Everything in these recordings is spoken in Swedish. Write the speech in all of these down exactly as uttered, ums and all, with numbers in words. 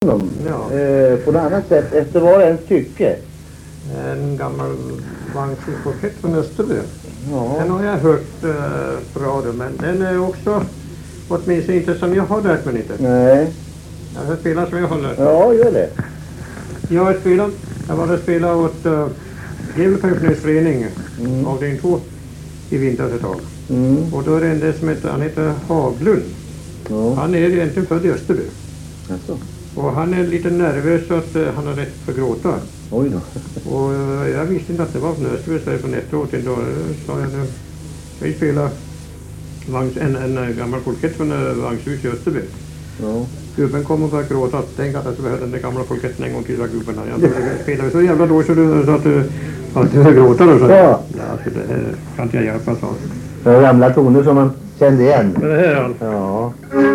honom. Ja. Eh, på något annat sätt, efter vad ens tycke. En gammal vagnskolkett från Österby. Ja. Den har jag hört eh, på radio, men den är också åtminstone inte som jag har lärt mig lite. Nej. Jag har spelat som jag har lärt mig. Ja, gör det. Jag har spelat, jag var och spelade åt uh, Gävlepensionärsförening, Mm. avdelning två i vintras ett tag. Mm. Och då är det en del som heter, han heter Haglund. Ja. Han är egentligen född i Österby. Alltså. Och han är lite nervös så att uh, han har rätt för gråta. Oj då. Och uh, jag visste inte att det var från Österby, så från efteråt en dag sa jag det. Vi spelar vagns, en, en gammal folkett från uh, vagnshus i Österby. Ja. Gubben kom och började gråta. Tänk att jag skulle höra den där gamla folketten en gång till, sa gubben. Jag spelade så jävla då så du sa att du alltid hör gråta då. Så. Ja. Ja, så det eh, kan inte jag hjälpa, sa. Det var gamla toner som man kände igen. Men det här är han. Ja.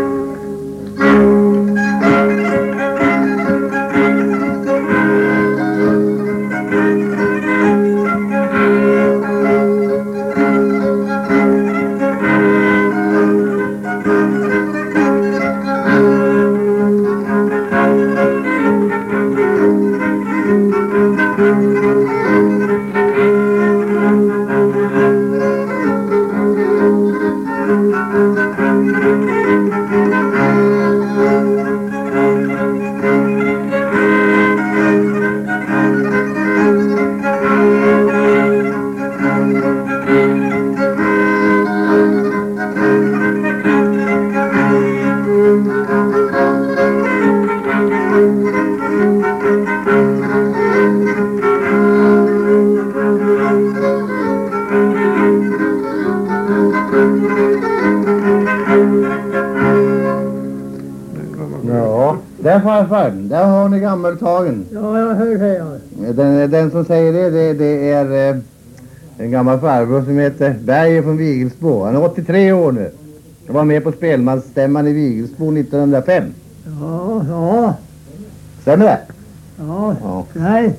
Ja, där farfar, där har ni gammeltagen. Ja, jag hör det, ja. Den, den som säger det, det, det är eh, en gammal farbror som heter Berger från Vigelsbo. Han är åttiotre år nu. Han var med på spelmansstämman i Vigelsbo nittonhundrafem. Ja, ja, Stämmer det? ja, Ja. nej.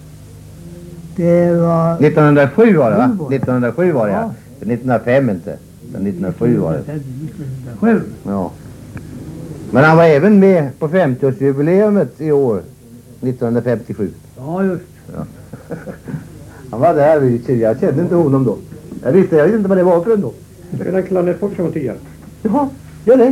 Det var... nittonhundrasju var det, va? Sju var det. nittonhundrasju var det, ja. Ja. nittonhundrafem inte. Men nittonhundrasju var det. nittonhundrasju. Ja. Men han var även med på femtioårsjubileumet i år, nittonhundrafemtiosju. Ja, just. Ja. Han var där, vid- jag kände inte honom då. Jag visste, jag visste inte vad det var för en då. Jag spelade Klannet som var tio. Jaha, gör det.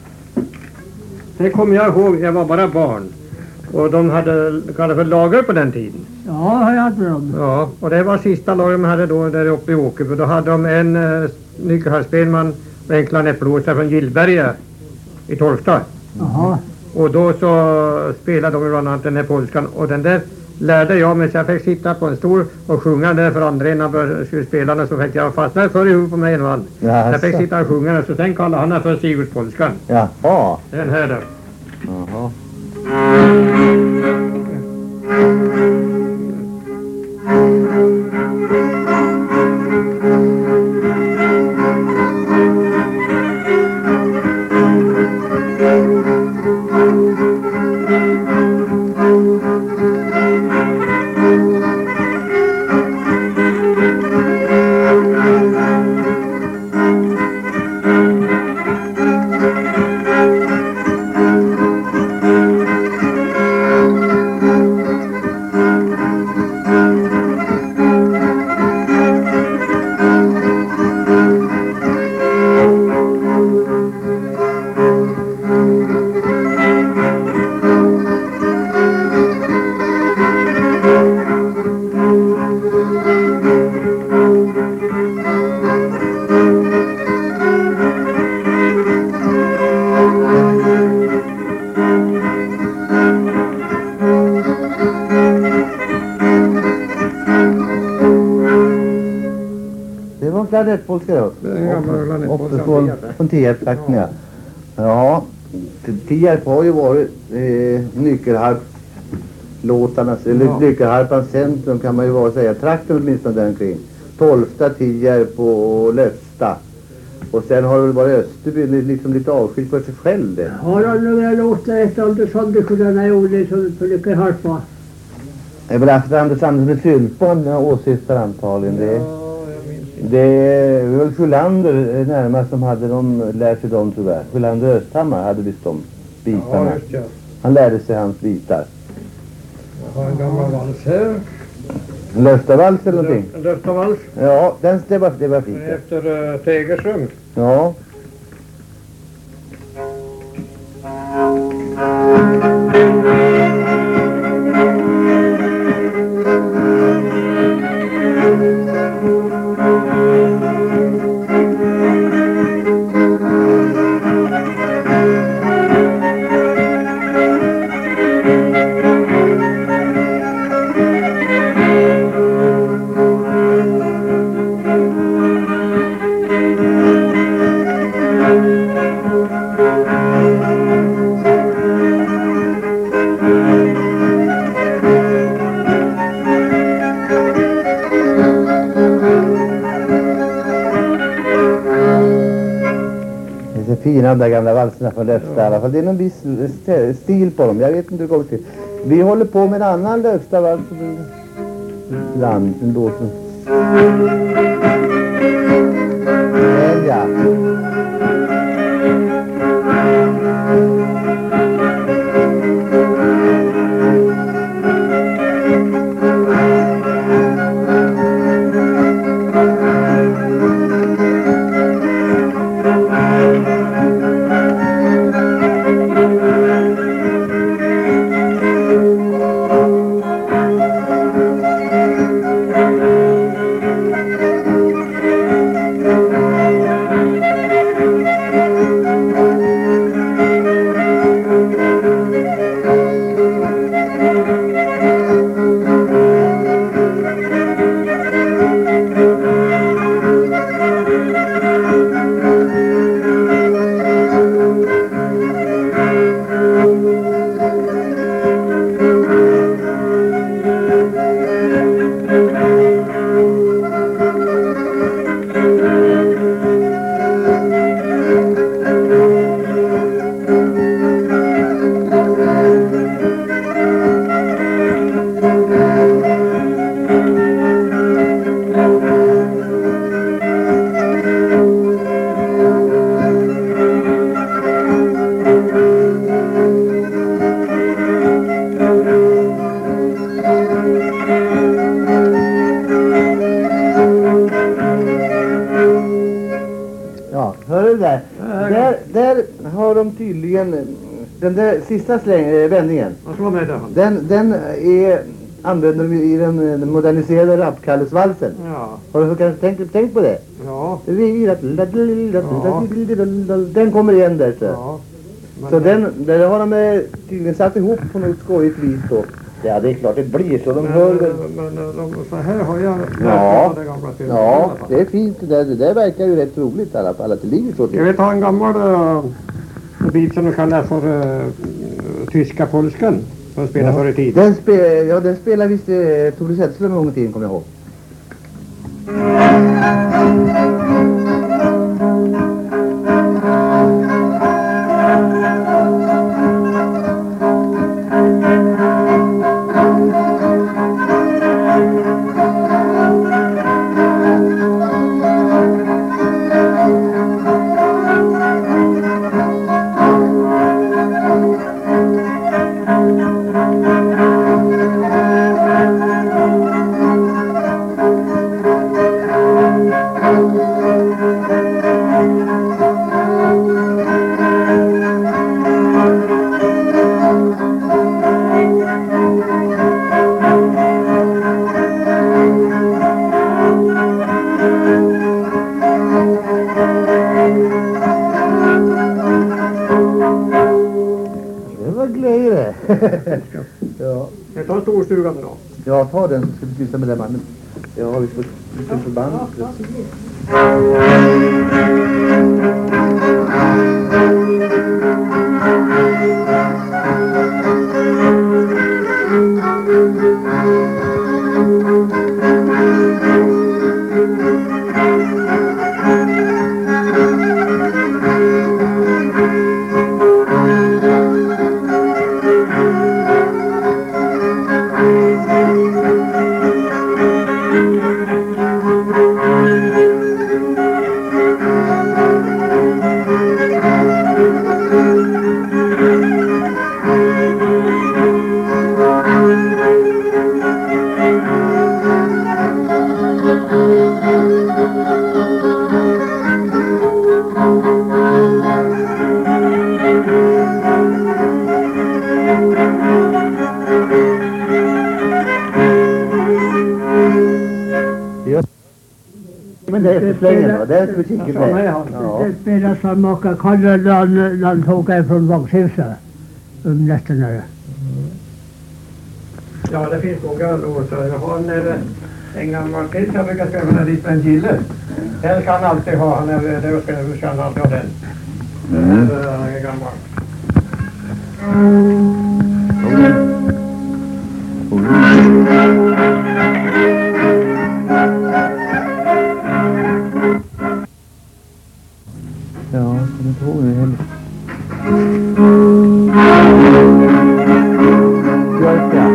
Det kommer jag ihåg, jag var bara barn. Och de hade kallat för lager på den tiden. Ja, har jag hört med dem. Ja, och det var sista lager de hade då där uppe i Åkerby. Då hade de en uh, nyckelhalsspelman och en klanettblåsare från Gillberga i Torpstad. Jaha. Och då så spelade de bland annat den här polskan. Och den där lärde jag mig, så jag fick sitta på en stol och sjunga där för andra innan jag skulle spela den. Så fick jag fastna för ihop på mig en man. Ja, Jag fick så. sitta och sjunga den, så sen kallade han den för Sigurdspolskan. Jaha. Den här där. Jaha. Det var klanettpolska då. Det är en gammal klanettpolska Uppe från från, Tierp. från Tierp-trakten, ja. Ja, Tierp har ju varit eh, nyckelharp-låtarnas, eller Ja. nyckelharpans centrum kan man ju vara säga. Trakten åtminstone där omkring. Tolfta, Tierp och Löfsta. Och sen har det väl varit Österby liksom lite avskilt för sig själv det. Har du några låtar efter Andersson du kunde gjorde som för lycka harpa? Det är väl efter Anders Andersson med Sylpon jag åsyftar antagligen. Det, Ja, jag minns inte. det är väl Sjölander närmast som hade de lärt sig dem tyvärr. Sjölander och Östhammar hade visst de bitarna. Ja, just ja. Han lärde sig hans bitar. Jag har en gammal vals här. Löftavals eller någonting? En Löftavals. Ja, den, det, var, det var fint. Efter uh, Tegersund. Ja. Fina de där gamla valserna från Löfsta i alla fall. Det är någon viss stil på dem. Jag vet inte hur det går till. Vi håller på med en annan Löfsta vals. Land, en låten. Men ja. Där, där har de tydligen den där sista släng, vändningen. Vad slår med där? Den, den är använder de i den, den moderniserade rappkallesvalsen. Ja. Har du kanske tänkt, tänkt på det? Ja. Den kommer igen där. Så, Ja. så den, den har de tydligen satt ihop på något skojigt vis då. Ja, det är klart det blir så. De Men, hör väl... men de, så här har jag Ja, det gamla spelet. ja, det är fint. Det, det där verkar ju rätt roligt i alla fall att det ligger så till. Jag vill ta en gammal uh, bit som de kallar för uh, tyska polskan. Som spelar Ja. förr i tiden. Den, spe, ja, den spelar visst eh, Tore Sällström en gång i tiden, kommer jag ihåg. Ja. Jag tar storstugan då. Ja, ta den så ska vi kryssa med den mannen. Ja, vi får kryssa förband. Men det är efterslängen då, det är musiken Ja, där. ja. Ja. Det spelas som många kallar när han tog en från Vångshuset om nätterna. Ja, det finns många låtar. Jag har en, eh, en gammal pris jag brukar spela med dit med en gille. Den kan han alltid ha. Han är det och spelar, så kan han alltid ha den. Mm. Den är gammal. Ja, kommer inte ihåg det heller. Björka.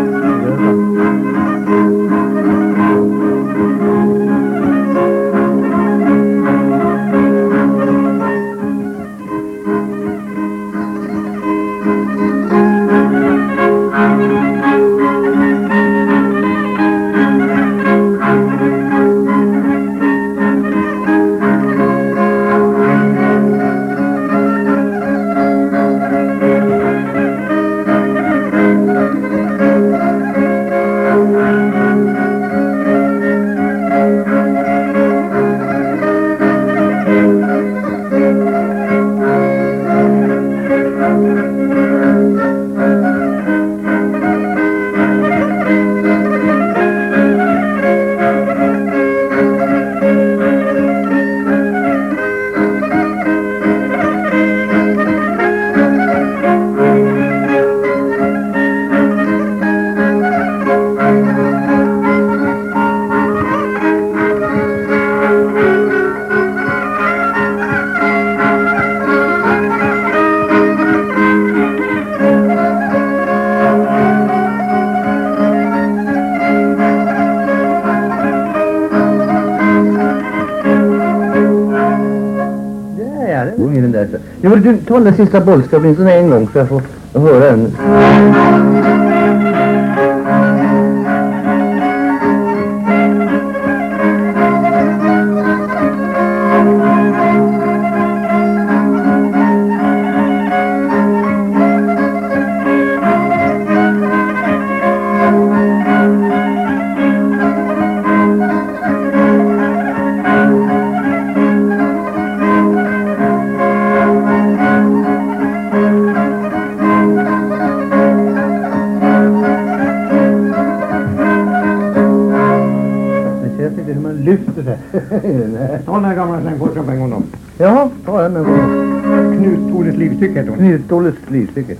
I den där. Jag vill du ta den där sista bollska åtminstone en gång så jag får höra den. Lyfter det. Ta den här gamla slängkorsen på en gång då. Ja, ta den en gång. Knut Tores livstycke heter hon. Knut Tores livstycke.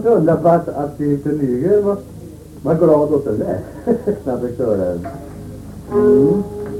inte undra på att, att Christer Nygren var, var glad åt det där. När han fick höra den. Mm.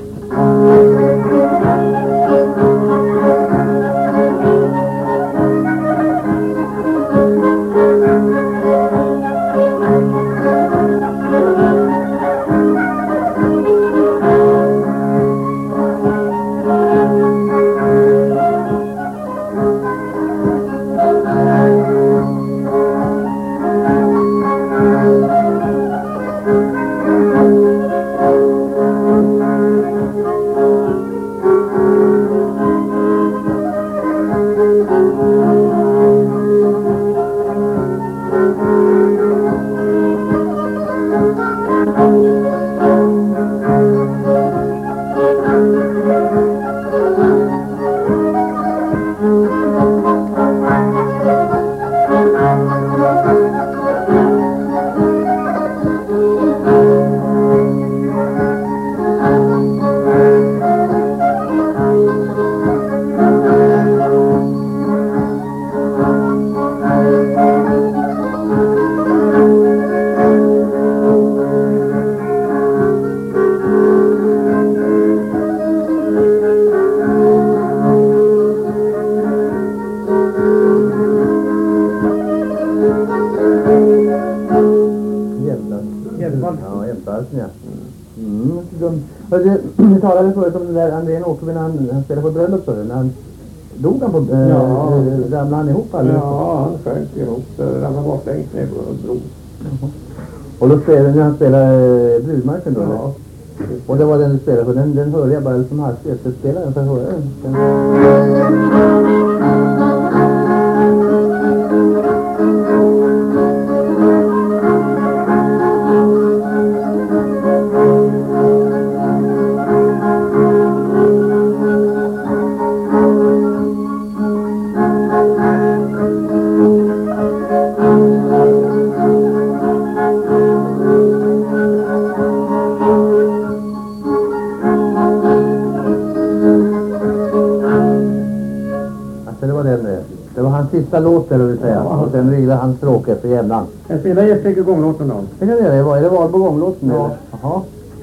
Vi talade förut om den där Andrén Åkerby när han, han spelade på bröllop för när han dog han på äh, ja. ramlade han ihop alldeles? Ja, han sjönk ihop, ramlade bort längst ner på bron. Jaha. Och då spelade när han spelade Brudmarken då? Ja. Eller? Och det var den du spelade för, den, den hörde jag bara som hastighet, så spelade den för att höra den. den. Sista låten, vill säga. Ja. Och sen river han stråk efter jämnan. Jag spelar ett stycke gånglåten då. Det kan det vara. Är det val på gånglåten? Ja. Jaha.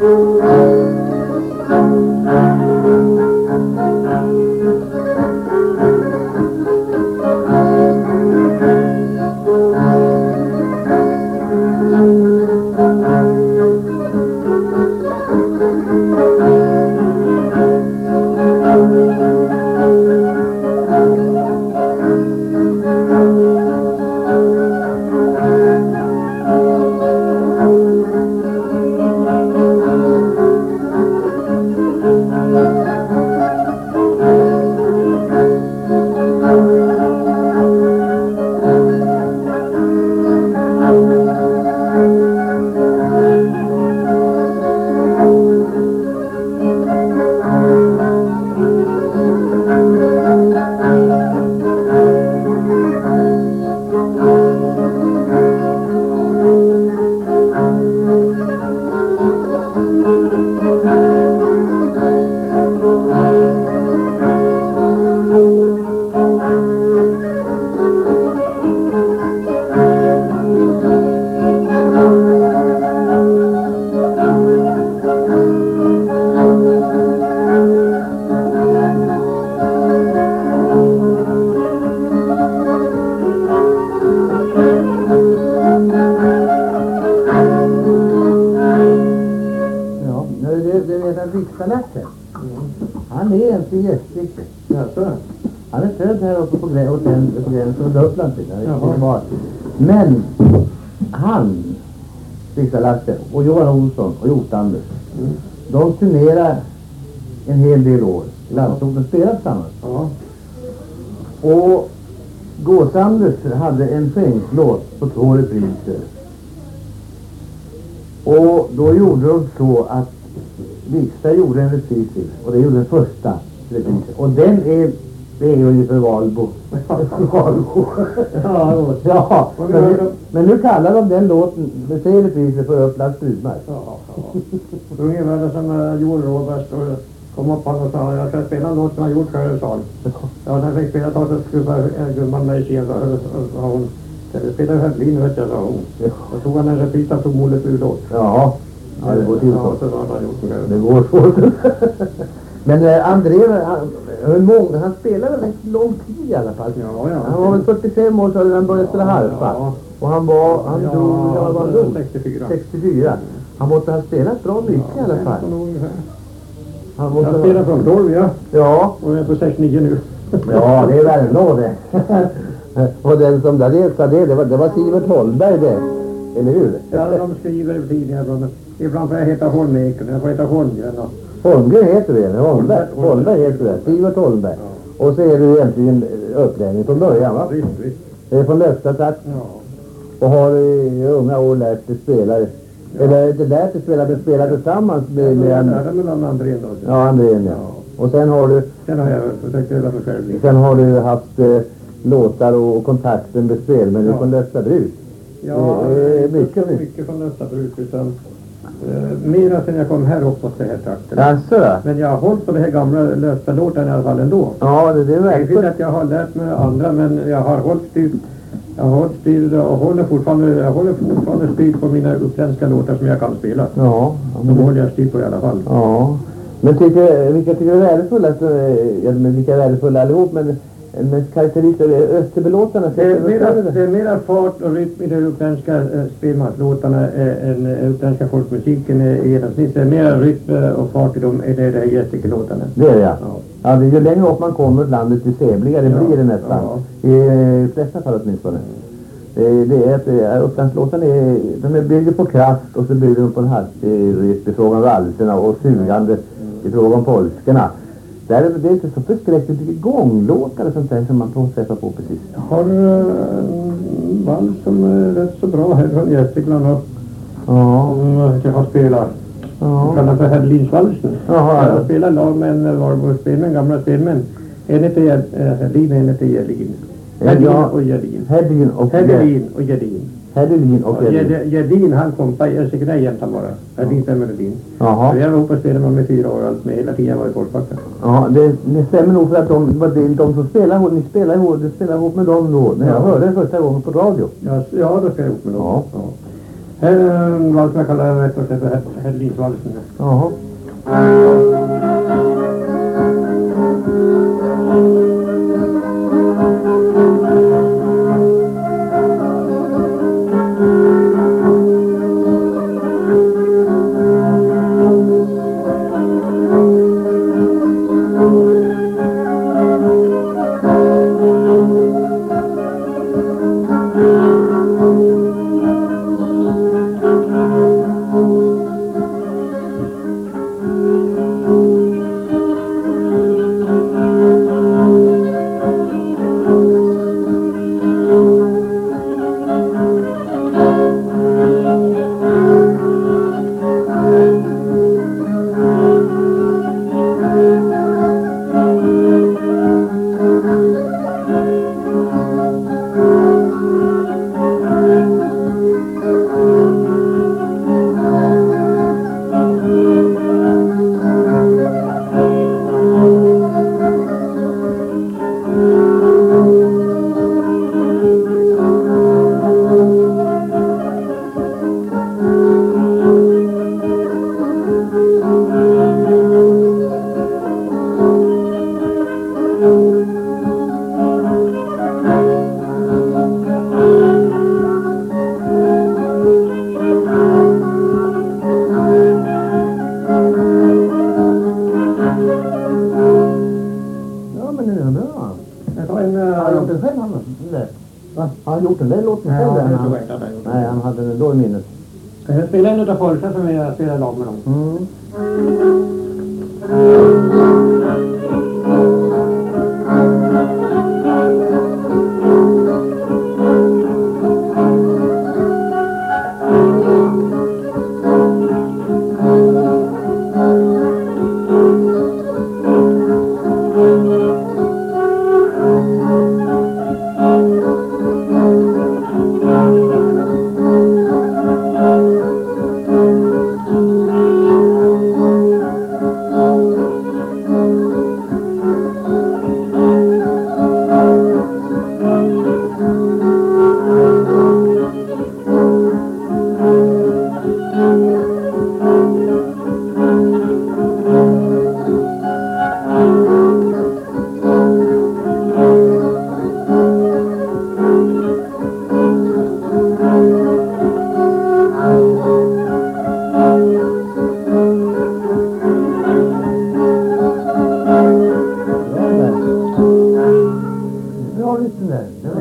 Han är en siestrik. Han är född här uppe på gränsen och Uppland. Men han, Sixta Lasse och Johan Olsson och Hjort-Anders, mm. de turnerar en hel del år. Landsorten spelar tillsammans. Ja. Och Gås-Anders hade en skänklåt på två repriser. Och då gjorde de så att Sixta gjorde en repris till, och det gjorde den första reprisen. Och den är, det är ungefär Valbo. Valbo. Ja, ja. Men, nu, men nu kallar de den låten, med tre repriser för Upplands Brudmark. Ja, ja. Ungefär som uh, Joel Robert kom upp och sa, jag ska spela en låt som jag gjort själv, sa han. Ja, när jag fick spela så skulle jag gumman mig i så har hon Vi spelade Herlin, vet jag, sa hon. Då tog han en repris av Tom Oles urlåt. Ja, ja, det går till så. Ja, så var han gjort det. Det går så. Men eh, André, han, han, mång, han spelade rätt lång tid i alla fall. Ja, ja. Han var väl fyrtiofem år så när han började spela harpa. Ja. Och han var, han Ja, dog, ja, var han dog? sextiofyra. sextiofyra. Han måste ha spelat bra mycket i alla fall. Han måste Jag spelar från tolv, ja. Ja. Och jag är på sextionio nu. Ja, det är Värmland det. Och den som där letade det, det var, det var Sivert Holmberg det. Eller hur? Ja, de skriver i tidningar från. Ibland får jag heta Holmeken, jag får heta Holmgren. Holmgren heter det, Holmberg, Holmberg heter det, Sivert Holmberg. Ja. Och så är du egentligen upplärning från början, va? Visst, visst. Det är från Löfstadsat. Ja. Och har i unga år lärt dig spela. Ja. Eller inte lärt dig spela, men spela tillsammans med... med jag lärde mellan Andrén då. Ja, Andrén, ja. ja. Och sen har du... Sen har jag försökt öva mig själv lite. Sen har du haft eh, låtar och kontakter med spel, men ja. Du från Löfstabruk. Ja, eh, mycket, mycket, mycket från Löfstabruk, utan eh, mera sen jag kom här uppåt det här trakten. Alltså. Men jag har hållit på det här gamla Löfstadlåten i alla fall ändå. Ja, det, det är verkligen. Jag vet att jag har lärt mig andra, men jag har hållit styr, jag har hållit styr och håller fortfarande, jag håller fortfarande styr på mina uppländska låtar som jag kan spela. Ja. De håller jag styr på i alla fall. Ja. Men tycker, vilka tycker du är värdefulla? Ja, men vilka är värdefulla allihop, men men karaktärister Österbelåtarna det är mera, det är mera fart och rytm i de uppländska äh, spelmanslåtarna äh, än äh, uppländska folkmusiken i genomsnitt. Det är mera rytm och fart i dem än det är Gästrikelåtarna. Det är det, ja. Ja. Ja, det är ju längre upp man kommer landet ju sävligare ja. Blir det nästan. Ja. I flesta fall åtminstone. Det, det är att äh, upplandslåtarna är, de är bygger på kraft och så bygger de på en hastig rytm i fråga om valserna och sugande mm. i fråga om polskorna. Där är det inte så förskräckligt mycket gånglåtar och sånt där som man får träffa på precis. Jag har uh, en vals som är rätt så bra här från Gästrikland och ja. um, jag har spelat. Ja. Jag kallar för Herlinsvalsen. Ja. Jag har spelat lag med en Valborg spelmän, gamla spelmän. En heter Herlin och en heter Gerdin. Herlin och Gerdin. Herlin och Herlin och Gerdin. Herlin och Gerdin. Gerdin, han kom på Gästrikland jämtan bara. Herlin stämmer Gerdin. Jaha. Jag var uppe och spelade med mig fyra år allt med hela tiden var i Forsbacka. Ja, det, det stämmer nog för att de, de, de som spelar ihop, ni spelar ihop, du spelar ihop med dem då, när jag ja. Hörde det första gången på radio. Ja, ja då ska jag ihop med dem. Ja. Ja. Här är en vals som jag kallar rätt och slätt för Herlinsvalsen. Jaha. Har han gjort den där låten Nej, själv? han, Han, han, nej, han hade den då i minnet. jag spelade en utav Folsa som jag spelade lag med dem. Mm.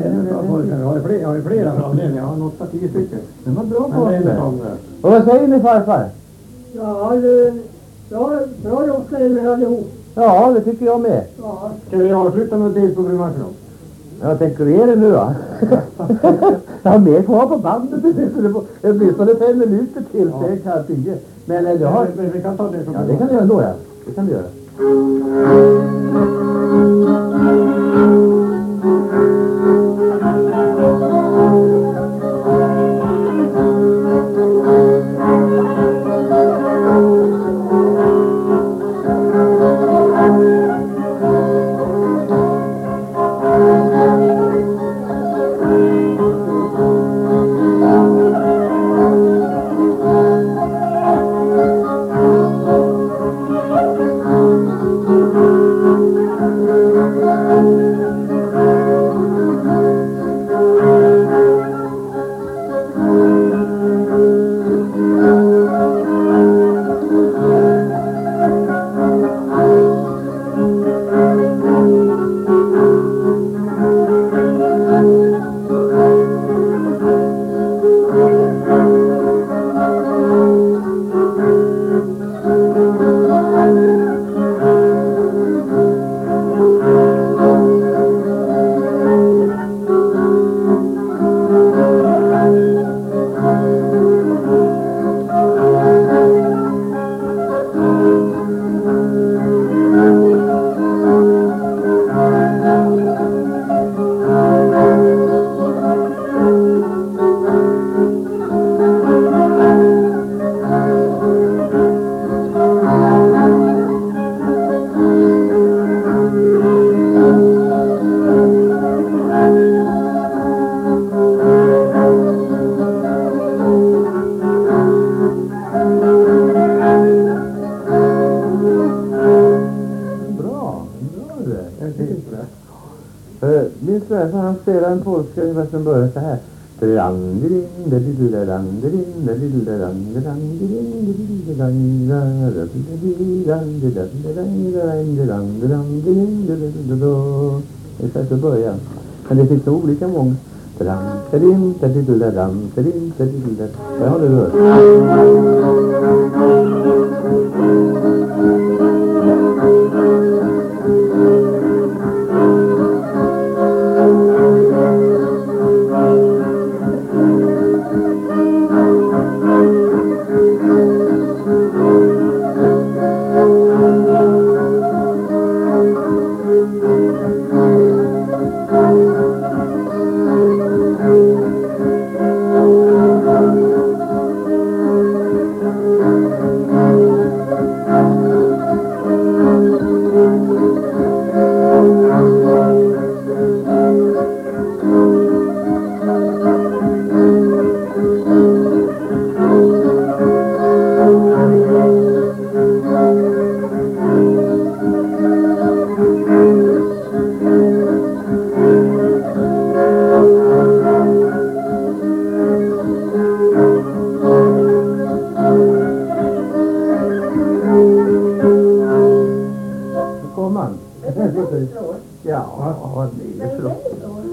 en av pojkarna. Jag har flera, jag har flera framlän. Jag har åtta, tio stycken. Det var bra Men det är en pojkar. sån, Och vad säger ni farfar? Ja, det, bra, bra gjort det med allihop. Ja, det tycker jag med. Ja, Ska vi avsluta med delprogrammet då? Jag tänker ge det nu då. Jag har mer kvar på bandet. Det blir så det fem minuter till. Ja. Det kan tio. Men eller, jag har... Men vi kan ta det som Ja, det kan du göra då, ja. Det kan du göra. Min svärfar han spelar en polska ungefär som börjar så här. Ungefär så börjar. Men det finns så olika många. Jag har det hört. Ja, vad det är från.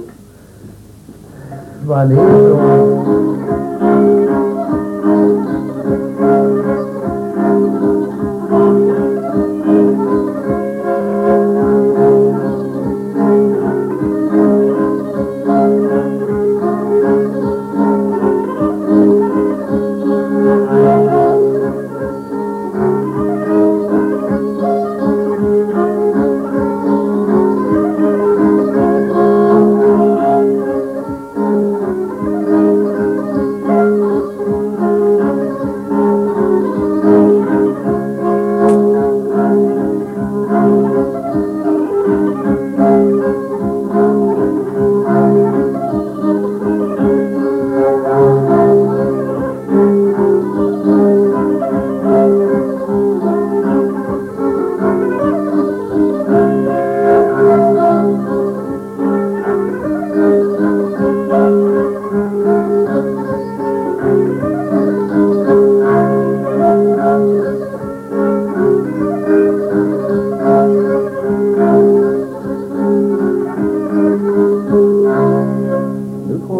Vad det är från.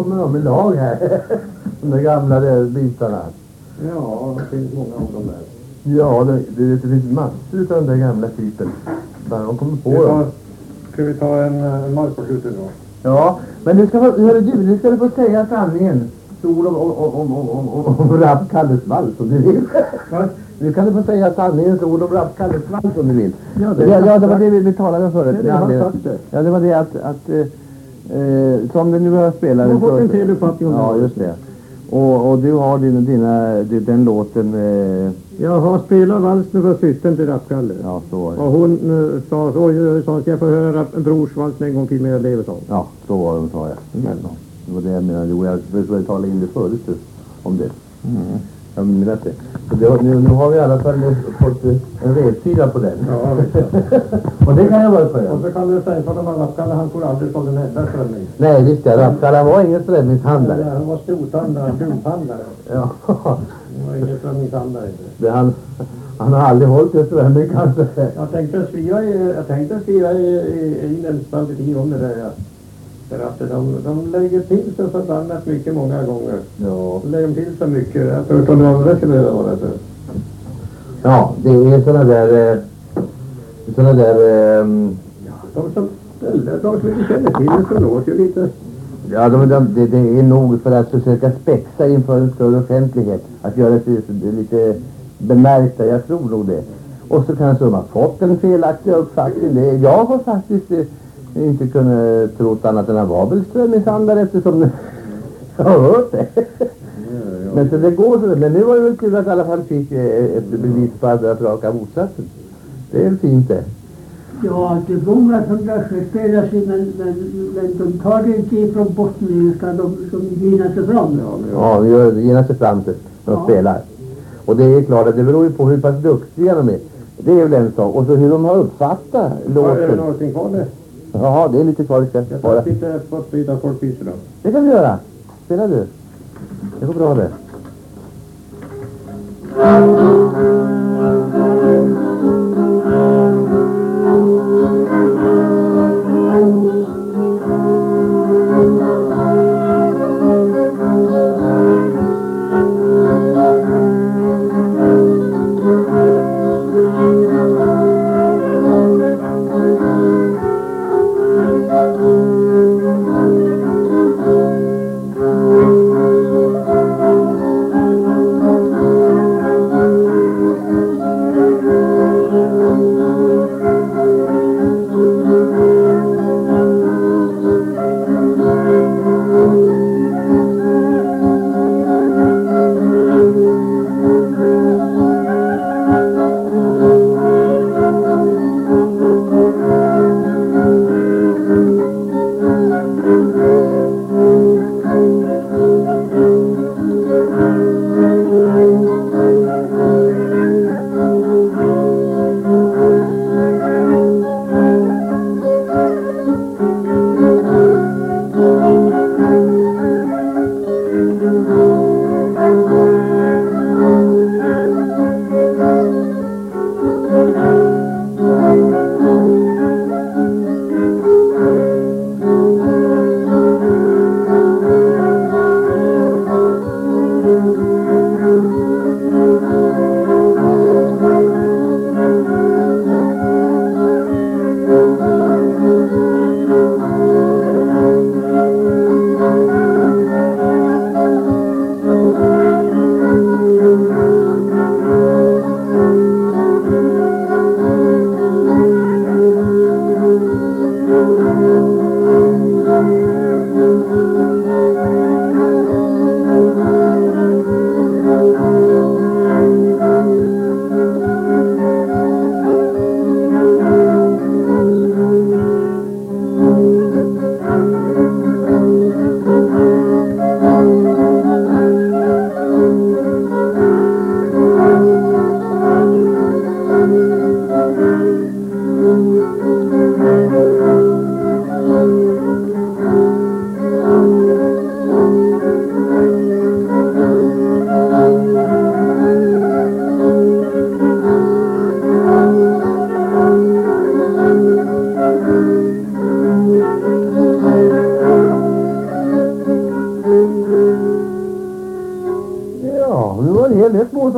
kommer de i lag här. De där gamla där bitarna. Ja, det finns många av dem där. Ja, det, det, det finns massor av den där gamla typen. Bara de kommer på Vi tar, dem. ska vi ta en uh, mark på slutet då? Ja, men nu ska, hörru du, nu ska du få säga sanningen. Sol om, om, om, om, om, om, om Rapp Kalles vals om du vill. Nu kan du få säga sanningen sol om Rapp Kalles vals om du vill. Ja, det, Ja, ja, det var det vi, vi talade om förut. det, det har sagt det. Ja, det var det att, att eh, eh, som det nu har spelat. Du har fått en fel uppfattning om Ja, det. just det. Och, och du har din, dina, din, den låten... Eh, Jag har spelat vals nu för systern till Rappkalle. ja, så var det. Och hon uh, sa så, oj, sa, ska jag få höra brorsvalsen en gång till med jag lever så. Ja, så var det, sa jag. Men, det var det jag menade. Jo, jag skulle tala in det förut du, om det. Mm. Jag menar det. Så det, nu, nu har vi i alla fall fått en revsida på den. Ja, visst. Och det kan jag vara för. Och så kan du säga för att Rappkalle, han får aldrig ta den enda strömning. Nej, visst ja. Rappkalle, han var ingen strömmingshandlare. Han var storhandlare, dumhandlare. Ja. Han var ingen strömmingshandlare inte. Det, han, han har aldrig hållit en strömming kanske. Jag tänkte skriva i, jag tänkte skriva i, i, i en statistik om det där. Ja. För att de, de lägger till sig förbannat mycket många gånger. Ja. De lägger till sig mycket. Jag tror att de andra skulle behöva vara så. Ja, det är såna där... Eh, såna där... Eh, De som, de som inte känner till det så låter ju lite... ja, de, de, det, det är nog för att försöka spexa inför en större offentlighet. Att göra sig lite bemärkta, jag tror nog det. Och så kanske de har fått en felaktig uppfattning. Det, jag har faktiskt eh, inte kunnat tro annat än att han var väl strömmingshandlare eftersom jag har hört det. Ja, ja. Men så det går så. Men nu var det väl kul att i alla fall fick eh, ett bevis på att att raka motsatsen. Det är väl fint det. Ja, det är många som där ska spela sig, men, men, men de tar det inte ifrån bottenljuska, de, de gynnar sig fram. Ja, ja, de gör, gynnar sig fram till när de ja. spelar. Och det är klart att det beror ju på hur pass duktiga de är. Det är väl en sak. Och så hur de har uppfattat låten. Är det någonting kvar det? Jaha, det är lite kvar. Jag ska bara titta på att byta folkvisor då. Det kan vi göra. Spela du. Det går bra det.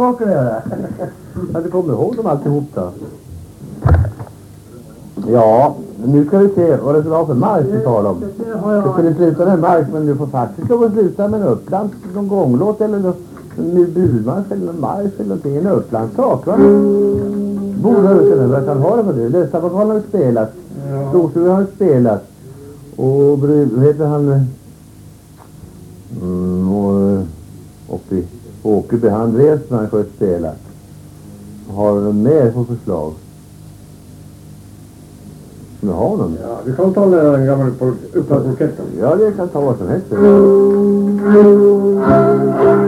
saker att göra. Jag kommer ihåg dem alltihop då. Ja, nu ska vi se vad det ska vara för mark vi talar om. Det skulle sluta med mark, men du får faktiskt lov att sluta med en uppland, någon gånglåt eller någon budmark eller någon mark eller någonting. En upplandssak, va? Borde du kunna, vad kan ha det för det? Lösavokal har spelat. Storsjö har spelat. Och vad heter han? Mm, och uppe i Åkerby, han Resman har skött spelat. Har du mer på förslag? Som jag har någon? Ja, vi kan ta en gammal upplandsorkester. Ja, det kan ta vad som helst.